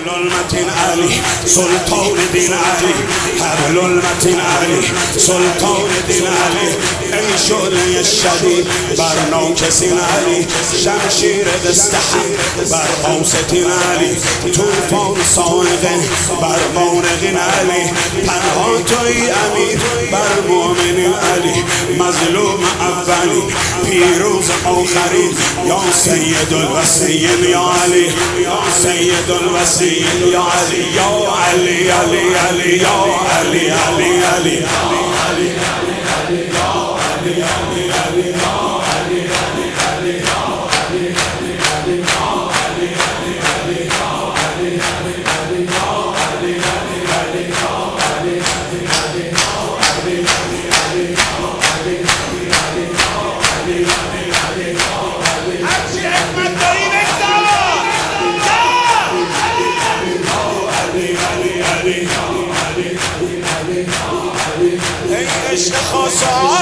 حبل المتین علی سلطان دین علی، حبل المتین علی سلطان دین علی. ای شعله شدید بر ناکسین علی، شمشیر دستحق بر قوستین علی، طوفان صاعقه بر مارقین علی، پنهان توی امیر بر مؤمنین علی، مظلوم اولین پیروز آخرین، یا سید الوصیین یا علی، یا سید الوصیین یا علی، یا علی علی علی یا علی علی علی ای عشق خاصان،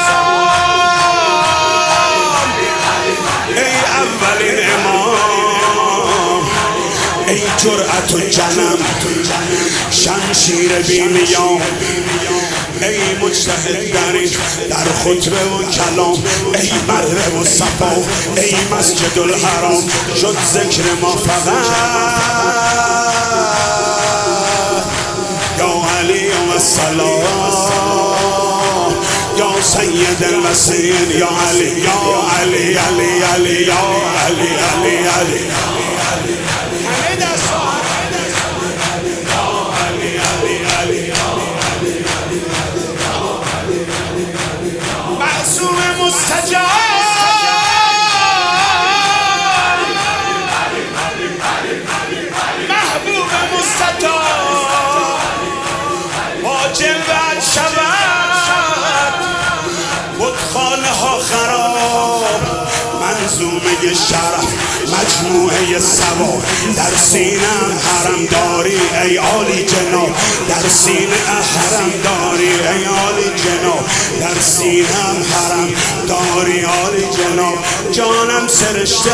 ای اولین امام، ای جرأت و جنم، شمشیر بیمیام، ای مجتهد در خطبه و کلام، ای مره و صفا، ای مسجد الحرام، شد ذکر ما فقط یا علی و السلام، یا سید الوصیین یا علی، یا علی علی علی یا علی علی علی معصوم مستجاب، محبوب مستطاب، واجب بعد شود بتخانه ها خراب، منظومه شرف مجموعه سوار، در سینم حرم داری ای عالی جناب، در سینه حرم داری ای عالی جناب، در سینم حرم داری عالی جناب، جانم سرشته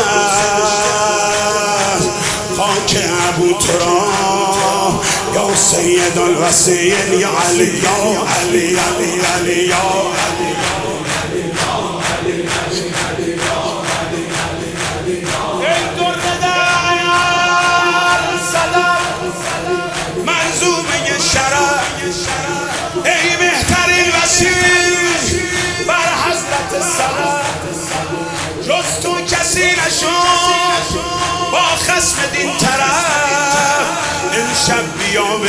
خاک ابو تراب، یا سید الوصیین یا علی، یا علی علی علی یا علی. ای بهترین وسیل بر حضرت سلام، جز تو کسی نشد با خصم دین طرف، امشب بیا